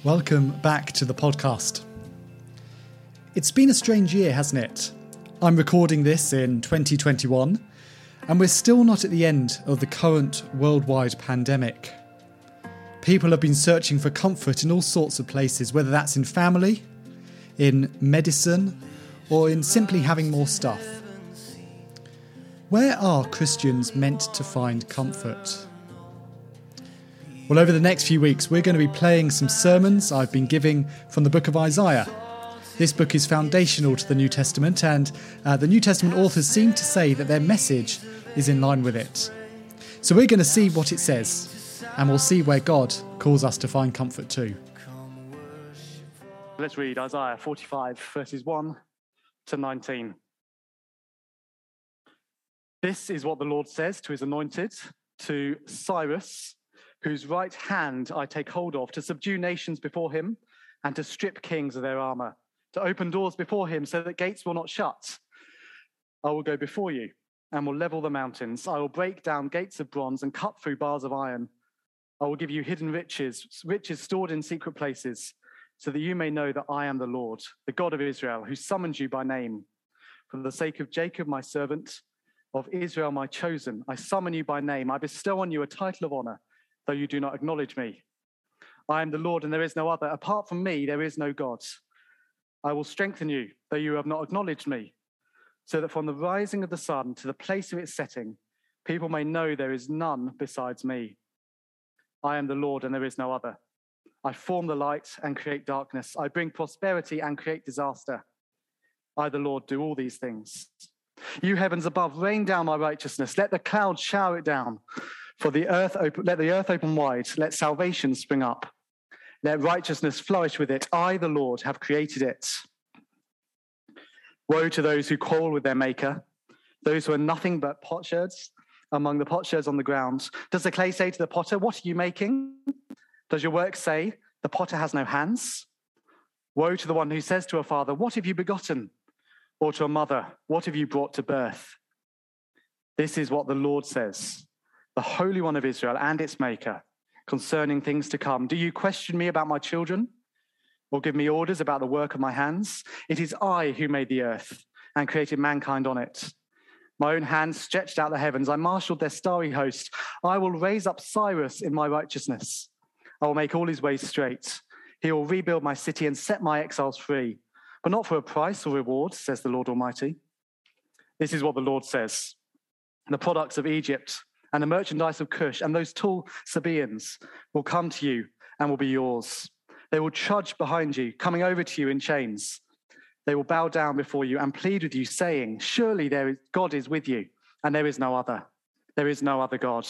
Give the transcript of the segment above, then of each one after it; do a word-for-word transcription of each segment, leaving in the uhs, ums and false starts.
Welcome back to the podcast. It's been a strange year, hasn't it? I'm recording this in twenty twenty-one, and we're still not at the end of the current worldwide pandemic. People have been searching for comfort in all sorts of places, whether that's in family, in medicine, or in simply having more stuff. Where are Christians meant to find comfort? Well, over the next few weeks, we're going to be playing some sermons I've been giving from the book of Isaiah. This book is foundational to the New Testament, and uh, the New Testament authors seem to say that their message is in line with it. So we're going to see what it says, and we'll see where God calls us to find comfort too. Let's read Isaiah forty-five, verses one to nineteen. This is what the Lord says to his anointed, to Cyrus, whose right hand I take hold of, to subdue nations before him and to strip kings of their armor, to open doors before him so that gates will not shut. I will go before you and will level the mountains. I will break down gates of bronze and cut through bars of iron. I will give you hidden riches, riches stored in secret places, so that you may know that I am the Lord, the God of Israel, who summoned you by name. For the sake of Jacob, my servant, of Israel, my chosen, I summon you by name. I bestow on you a title of honor, though you do not acknowledge me. I am the Lord, and there is no other. Apart from me, there is no God. I will strengthen you, though you have not acknowledged me, so that from the rising of the sun to the place of its setting, people may know there is none besides me. I am the Lord, and there is no other. I form the light and create darkness. I bring prosperity and create disaster. I, the Lord, do all these things. You heavens above, rain down my righteousness. Let the clouds shower it down. For the earth open, let the earth open wide, let salvation spring up. Let righteousness flourish with it. I, the Lord, have created it. Woe to those who quarrel with their maker, those who are nothing but potsherds among the potsherds on the ground. Does the clay say to the potter, what are you making? Does your work say, the potter has no hands? Woe to the one who says to a father, what have you begotten? Or to a mother, what have you brought to birth? This is what the Lord says, the Holy One of Israel and its Maker, concerning things to come. Do you question me about my children, or give me orders about the work of my hands? It is I who made the earth and created mankind on it. My own hands stretched out the heavens. I marshaled their starry host. I will raise up Cyrus in my righteousness. I will make all his ways straight. He will rebuild my city and set my exiles free, but not for a price or reward, says the Lord Almighty. This is what the Lord says. The products of Egypt and the merchandise of Cush and those tall Sabaeans will come to you and will be yours. They will trudge behind you, coming over to you in chains. They will bow down before you and plead with you, saying, surely there is, God is with you, and there is no other. There is no other God.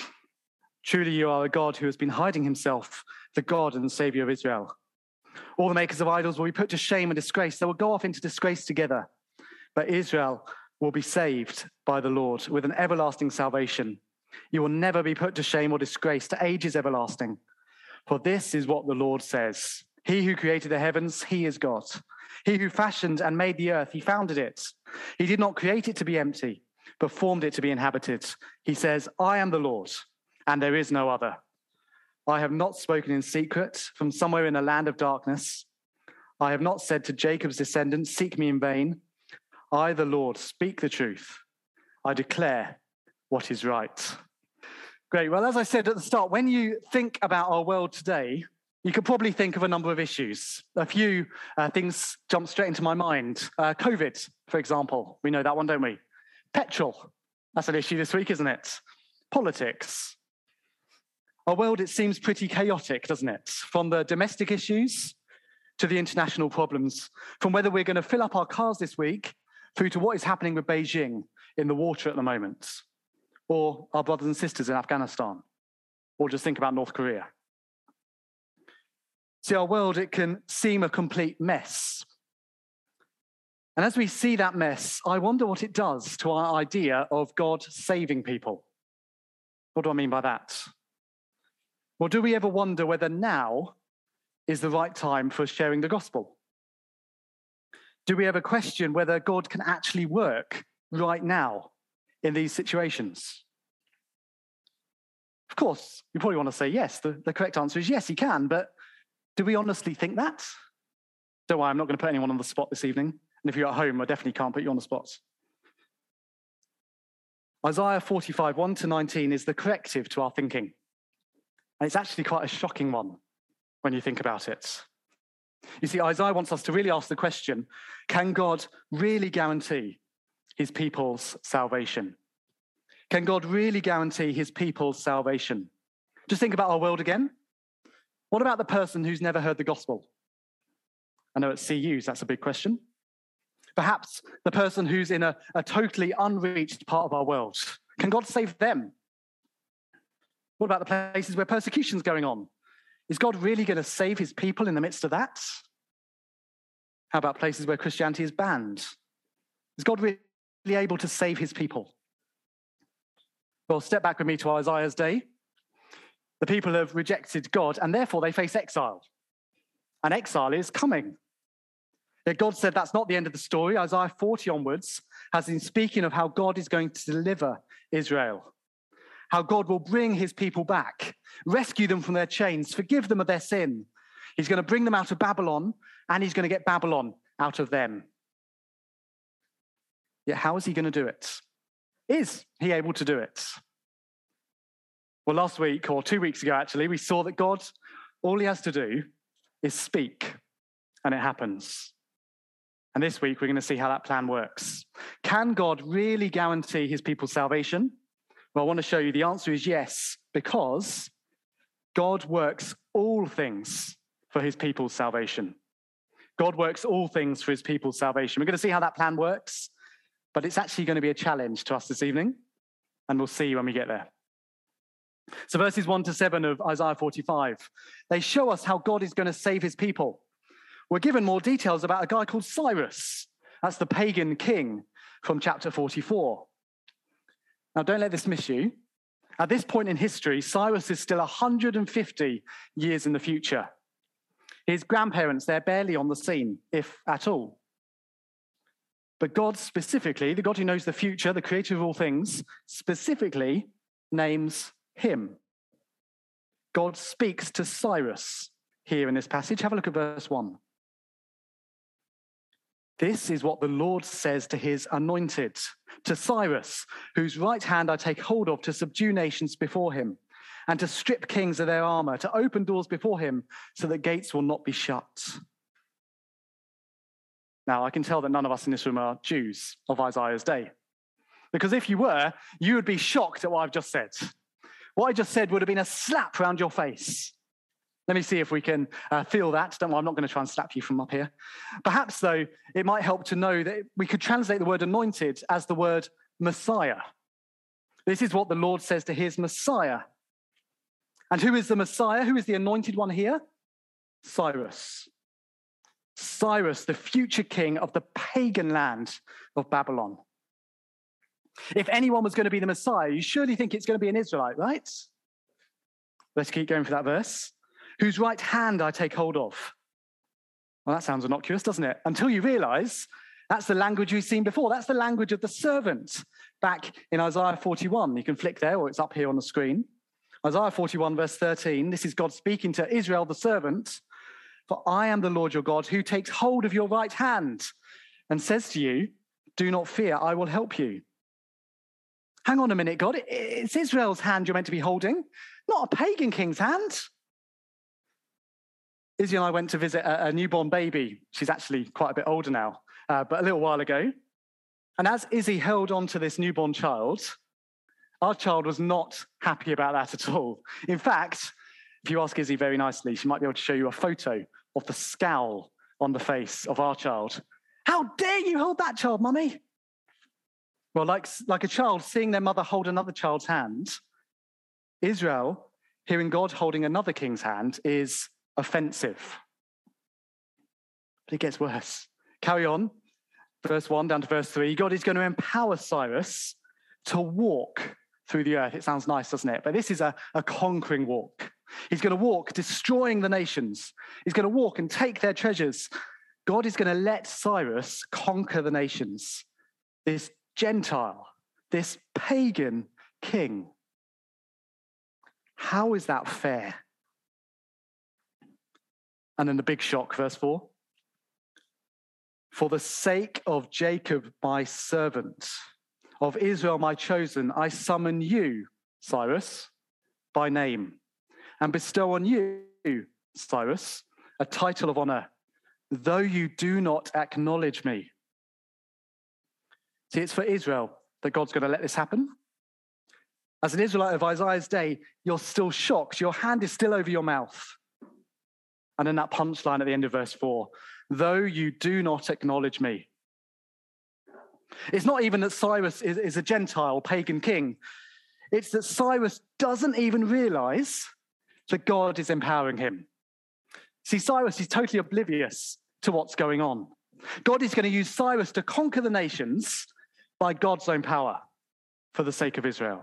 Truly you are a God who has been hiding himself, the God and the Savior of Israel. All the makers of idols will be put to shame and disgrace. They will go off into disgrace together. But Israel will be saved by the Lord with an everlasting salvation. You will never be put to shame or disgrace to ages everlasting. For this is what the Lord says. He who created the heavens, he is God. He who fashioned and made the earth, he founded it. He did not create it to be empty, but formed it to be inhabited. He says, I am the Lord, and there is no other. I have not spoken in secret from somewhere in a land of darkness. I have not said to Jacob's descendants, seek me in vain. I, the Lord, speak the truth. I declare what is right. Great. Well, as I said at the start, when you think about our world today, you could probably think of a number of issues. A few uh, things jump straight into my mind. Uh, COVID, for example. We know that one, don't we? Petrol. That's an issue this week, isn't it? Politics. Our world, it seems pretty chaotic, doesn't it? From the domestic issues to the international problems, from whether we're going to fill up our cars this week through to what is happening with Beijing in the water at the moment, or our brothers and sisters in Afghanistan, or just think about North Korea. See, our world, it can seem a complete mess. And as we see that mess, I wonder what it does to our idea of God saving people. What do I mean by that? Well, do we ever wonder whether now is the right time for sharing the gospel? Do we ever question whether God can actually work right now in these situations? Of course, you probably want to say yes. The, the correct answer is yes, he can. But Do we honestly think that? Don't worry, I'm not going to put anyone on the spot this evening. And if you're at home, I definitely can't put you on the spot. Isaiah forty-five, one to nineteen is the corrective to our thinking. And it's actually quite a shocking one when you think about it. You see, Isaiah wants us to really ask the question, can God really guarantee his people's salvation? Can God really guarantee his people's salvation? Just think about our world again. What about the person who's never heard the gospel? I know at C Us, that's a big question. Perhaps the person who's in a, a totally unreached part of our world. Can God save them? What about the places where persecution's going on? Is God really going to save his people in the midst of that? How about places where Christianity is banned? Is God really able to save his people? Well, step back with me to Isaiah's day. The people have rejected God, and therefore they face exile. And exile is coming. Yet God said that's not the end of the story. Isaiah forty onwards has been speaking of how God is going to deliver Israel, how God will bring his people back, rescue them from their chains, forgive them of their sin. He's going to bring them out of Babylon, and he's going to get Babylon out of them. Yet how is he going to do it? Is he able to do it? Well, last week, or two weeks ago actually, we saw that God, all he has to do is speak, and it happens. And this week, we're going to see how that plan works. Can God really guarantee his people's salvation? Well, I want to show you the answer is yes, because God works all things for his people's salvation. God works all things for his people's salvation. We're going to see how that plan works, but it's actually going to be a challenge to us this evening, and we'll see when we get there. So verses one to seven of Isaiah forty-five, they show us how God is going to save his people. We're given more details about a guy called Cyrus. That's the pagan king from chapter forty-four. Now, don't let this miss you. At this point in history, Cyrus is still one hundred fifty years in the future. His grandparents, they're barely on the scene, if at all. But God specifically, the God who knows the future, the creator of all things, specifically names him. God speaks to Cyrus here in this passage. Have a look at verse one. This is what the Lord says to his anointed, to Cyrus, whose right hand I take hold of to subdue nations before him, and to strip kings of their armor, to open doors before him so that gates will not be shut. Now, I can tell that none of us in this room are Jews of Isaiah's day, because if you were, you would be shocked at what I've just said. What I just said would have been a slap around your face. Let me see if we can uh, feel that. Don't worry, I'm not going to try and slap you from up here. Perhaps, though, it might help to know that we could translate the word anointed as the word Messiah. This is what the Lord says to his Messiah. And who is the Messiah? Who is the anointed one here? Cyrus. Cyrus, the future king of the pagan land of Babylon. If anyone was going to be the Messiah, you surely think it's going to be an Israelite, right? Let's keep going for that verse. Whose right hand I take hold of. Well, that sounds innocuous, doesn't it? Until you realize that's the language we've seen before. That's the language of the servant back in Isaiah forty-one. You can flick there, or it's up here on the screen. Isaiah forty-one, verse thirteen. This is God speaking to Israel, the servant. For I am the Lord your God, who takes hold of your right hand and says to you, do not fear, I will help you. Hang on a minute, God. It's Israel's hand you're meant to be holding, not a pagan king's hand. Izzy and I went to visit a, a newborn baby. She's actually quite a bit older now, uh, but a little while ago. And as Izzy held on to this newborn child, our child was not happy about that at all. In fact, if you ask Izzy very nicely, she might be able to show you a photo of the scowl on the face of our child. How dare you hold that child, Mummy? Well, like, like a child seeing their mother hold another child's hand, Israel, hearing God holding another king's hand, is offensive. But it gets worse. Carry on. Verse one down to verse three. God is going to empower Cyrus to walk through the earth. It sounds nice, doesn't it? But this is a, a conquering walk. He's going to walk, destroying the nations. He's going to walk and take their treasures. God is going to let Cyrus conquer the nations. This Gentile, this pagan king. How is that fair? And then the big shock, verse four. For the sake of Jacob, my servant, of Israel, my chosen, I summon you, Cyrus, by name, and bestow on you, Cyrus, a title of honor, though you do not acknowledge me. See, it's for Israel that God's going to let this happen. As an Israelite of Isaiah's day, you're still shocked. Your hand is still over your mouth. And then that punchline at the end of verse four, though you do not acknowledge me. It's not even that Cyrus is, is a Gentile pagan king. It's that Cyrus doesn't even realize that God is empowering him. See, Cyrus is totally oblivious to what's going on. God is going to use Cyrus to conquer the nations by God's own power for the sake of Israel.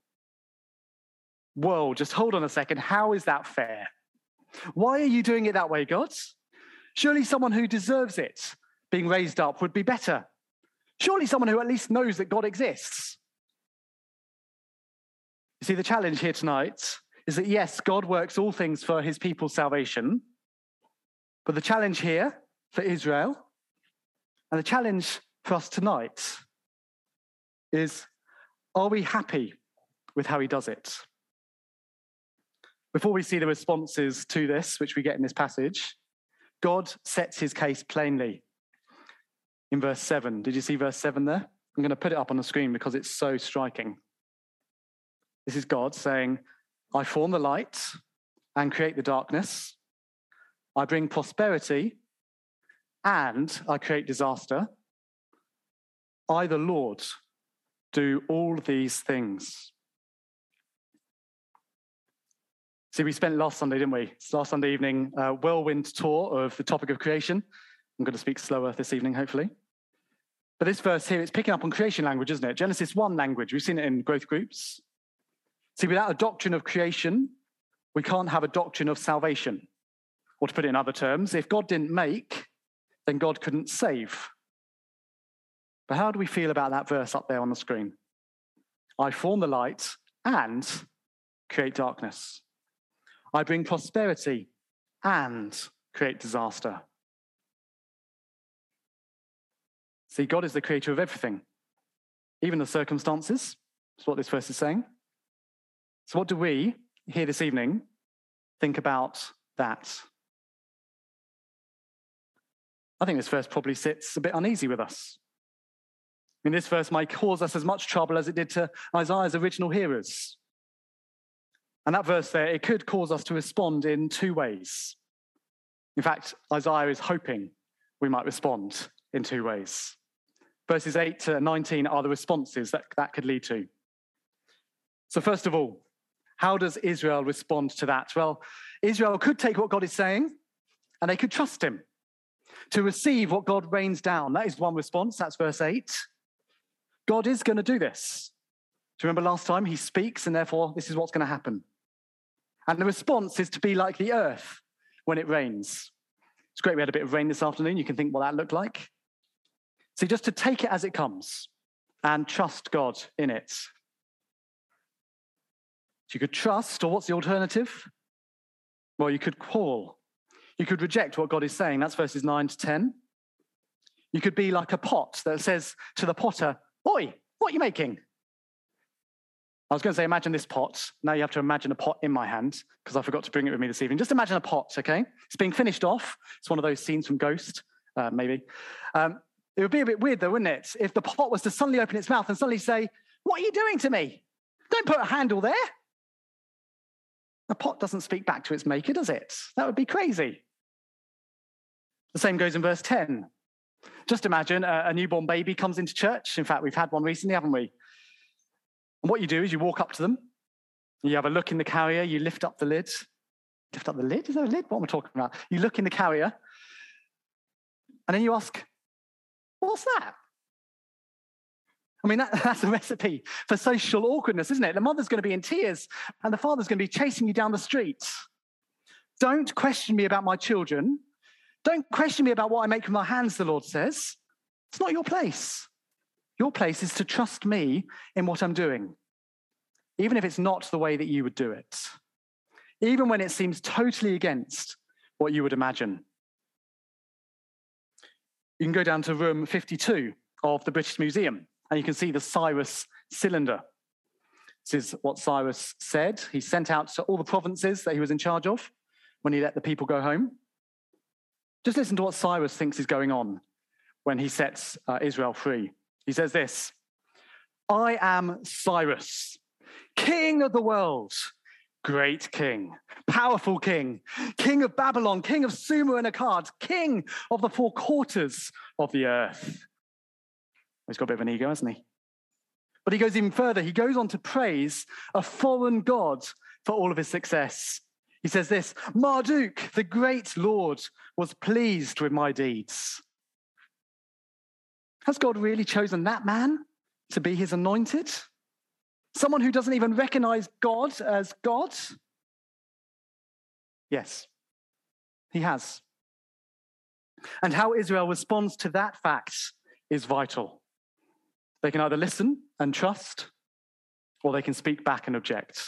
Whoa, just hold on a second. How is that fair? Why are you doing it that way, God? Surely someone who deserves it being raised up would be better. Surely someone who at least knows that God exists. You see, the challenge here tonight is that, yes, God works all things for his people's salvation. But the challenge here for Israel and the challenge for us tonight is, are we happy with how he does it? Before we see the responses to this, which we get in this passage, God sets his case plainly in verse seven. Did you see verse seven there? I'm going to put it up on the screen because it's so striking. This is God saying, I form the light and create the darkness. I bring prosperity and I create disaster. I, the Lord, do all these things. See, we spent last Sunday, didn't we? It's last Sunday evening, a whirlwind tour of the topic of creation. I'm going to speak slower this evening, hopefully. But this verse here, it's picking up on creation language, isn't it? Genesis one language. We've seen it in growth groups. See, without a doctrine of creation, we can't have a doctrine of salvation. Or to put it in other terms, if God didn't make, then God couldn't save. But how do we feel about that verse up there on the screen? I form the light and create darkness. I bring prosperity and create disaster. See, God is the creator of everything, even the circumstances. That's what this verse is saying. So what do we, here this evening, think about that? I think this verse probably sits a bit uneasy with us. I mean, this verse might cause us as much trouble as it did to Isaiah's original hearers. And that verse there, it could cause us to respond in two ways. In fact, Isaiah is hoping we might respond in two ways. Verses eight to nineteen are the responses that that could lead to. So first of all, how does Israel respond to that? Well, Israel could take what God is saying and they could trust him to receive what God rains down. That is one response. That's verse eight. God is going to do this. Do you remember last time? He speaks and therefore this is what's going to happen. And the response is to be like the earth when it rains. It's great we had a bit of rain this afternoon. You can think what that looked like. See, just to take it as it comes and trust God in it. So you could trust, or what's the alternative? Well, you could call. You could reject what God is saying. That's verses nine to ten. You could be like a pot that says to the potter, "Oi, what are you making?" I was going to say, imagine this pot. Now you have to imagine a pot in my hand, because I forgot to bring it with me this evening. Just imagine a pot, okay? It's being finished off. It's one of those scenes from Ghost, uh, maybe. Um, it would be a bit weird, though, wouldn't it, if the pot was to suddenly open its mouth and suddenly say, "What are you doing to me? Don't put a handle there." A pot doesn't speak back to its maker, does it? That would be crazy. The same goes in verse ten. Just imagine a, a newborn baby comes into church. In fact, we've had one recently, haven't we? And what you do is you walk up to them, you have a look in the carrier, you lift up the lid. Lift up the lid? Is there a lid? What am I talking about? You look in the carrier, and then you ask, "What's that?" I mean, that, that's a recipe for social awkwardness, isn't it? The mother's going to be in tears, and the father's going to be chasing you down the street. Don't question me about my children. Don't question me about what I make with my hands, the Lord says. It's not your place. Your place is to trust me in what I'm doing, even if it's not the way that you would do it. Even when it seems totally against what you would imagine. You can go down to room fifty-two of the British Museum, and you can see the Cyrus cylinder. This is what Cyrus said. He sent out to all the provinces that he was in charge of when he let the people go home. Just listen to what Cyrus thinks is going on when he sets uh, Israel free. He says this: I am Cyrus, king of the world, great king, powerful king, king of Babylon, king of Sumer and Akkad, king of the four quarters of the earth. He's got a bit of an ego, hasn't he? But he goes even further. He goes on to praise a foreign god for all of his success. He says this: Marduk, the great Lord, was pleased with my deeds. Has God really chosen that man to be his anointed? Someone who doesn't even recognize God as God? Yes, he has. And how Israel responds to that fact is vital. They can either listen and trust, or they can speak back and object.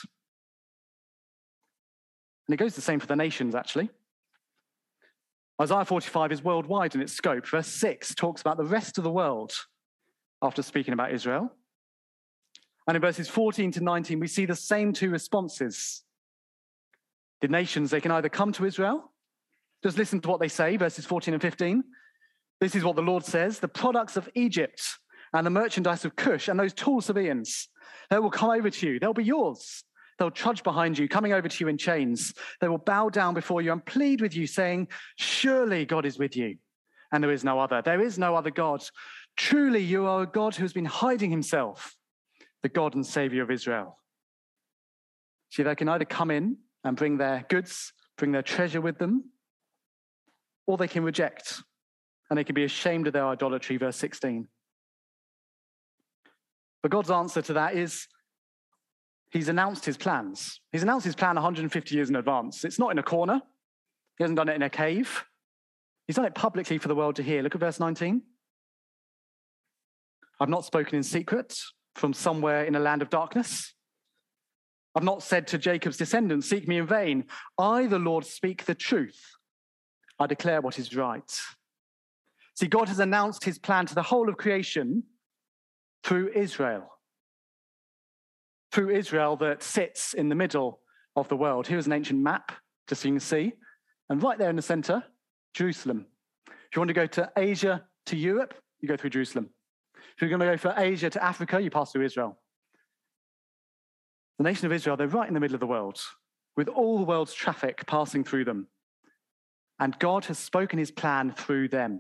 And it goes the same for the nations, actually. Isaiah forty-five is worldwide in its scope. Verse six talks about the rest of the world after speaking about Israel. And in verses fourteen to nineteen, we see the same two responses. The nations, they can either come to Israel, just listen to what they say, verses fourteen and fifteen. This is what the Lord says: the products of Egypt and the merchandise of Cush and those tall Sabaeans, they will come over to you. They'll be yours. They'll trudge behind you, coming over to you in chains. They will bow down before you and plead with you, saying, surely God is with you, and there is no other. There is no other God. Truly, you are a God who has been hiding himself, the God and Savior of Israel. See, they can either come in and bring their goods, bring their treasure with them, or they can reject, and they can be ashamed of their idolatry, verse sixteen. But God's answer to that is, he's announced his plans. He's announced his plan one hundred fifty years in advance. It's not in a corner. He hasn't done it in a cave. He's done it publicly for the world to hear. Look at verse nineteen. I've not spoken in secret from somewhere in a land of darkness. I've not said to Jacob's descendants, seek me in vain. I, the Lord, speak the truth. I declare what is right. See, God has announced his plan to the whole of creation through Israel. Through Israel that sits in the middle of the world. Here's an ancient map, just so you can see. And right there in the center, Jerusalem. If you want to go to Asia to Europe, you go through Jerusalem. If you're going to go from Asia to Africa, you pass through Israel. The nation of Israel, they're right in the middle of the world, with all the world's traffic passing through them. And God has spoken his plan through them.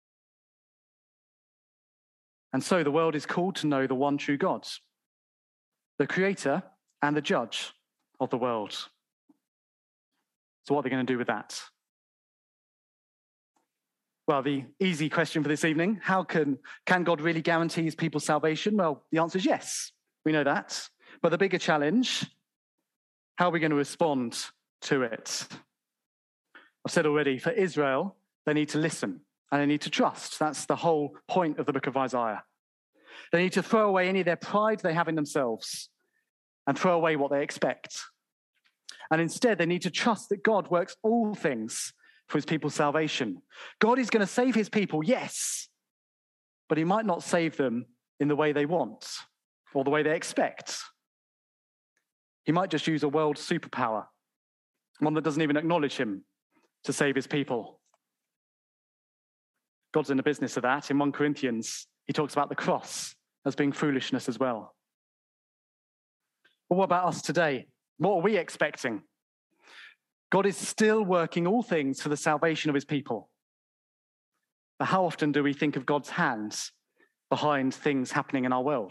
And so the world is called to know the one true God, the creator and the judge of the world. So what are they going to do with that? Well, the easy question for this evening, how can, can God really guarantee his people's salvation? Well, the answer is yes, we know that. But the bigger challenge, how are we going to respond to it? I've said already, for Israel, they need to listen and they need to trust. That's the whole point of the book of Isaiah. They need to throw away any of their pride they have in themselves and throw away what they expect. And instead, they need to trust that God works all things for his people's salvation. God is going to save his people, yes, but he might not save them in the way they want or the way they expect. He might just use a world superpower, one that doesn't even acknowledge him, to save his people. God's in the business of that. In First Corinthians, he talks about the cross as being foolishness as well. But what about us today? What are we expecting? God is still working all things for the salvation of his people. But how often do we think of God's hands behind things happening in our world?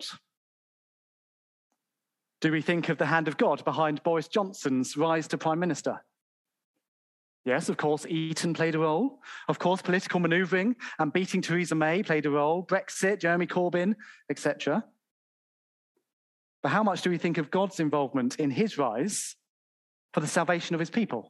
Do we think of the hand of God behind Boris Johnson's rise to Prime Minister? Yes, of course, Eton played a role. Of course, political manoeuvring and beating Theresa May played a role. Brexit, Jeremy Corbyn, et cetera. But how much do we think of God's involvement in his rise for the salvation of his people?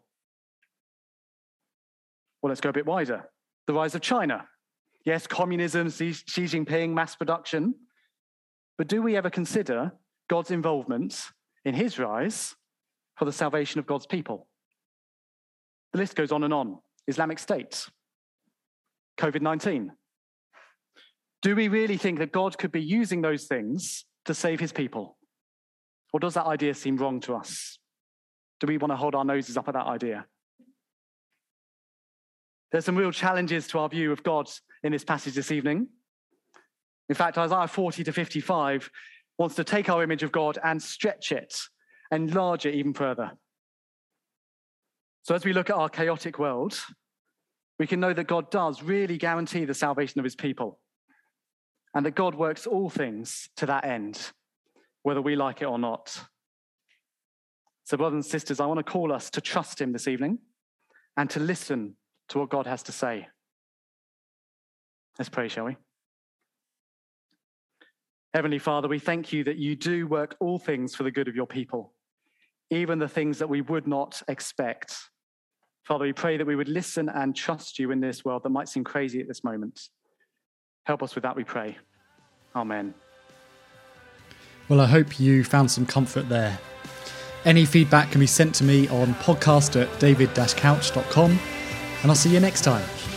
Well, let's go a bit wider. The rise of China. Yes, communism, Xi Jinping, mass production. But do we ever consider God's involvement in his rise for the salvation of God's people? The list goes on and on. Islamic State, covid nineteen. Do we really think that God could be using those things to save his people? Or does that idea seem wrong to us? Do we want to hold our noses up at that idea? There's some real challenges to our view of God in this passage this evening. In fact, Isaiah forty to fifty-five wants to take our image of God and stretch it, enlarge it even further. So as we look at our chaotic world, we can know that God does really guarantee the salvation of his people, and that God works all things to that end, whether we like it or not. So brothers and sisters, I want to call us to trust him this evening and to listen to what God has to say. Let's pray, shall we? Heavenly Father, we thank you that you do work all things for the good of your people, even the things that we would not expect. Father, we pray that we would listen and trust you in this world that might seem crazy at this moment. Help us with that, we pray. Amen. Well, I hope you found some comfort there. Any feedback can be sent to me on podcast at david dash couch dot com, and I'll see you next time.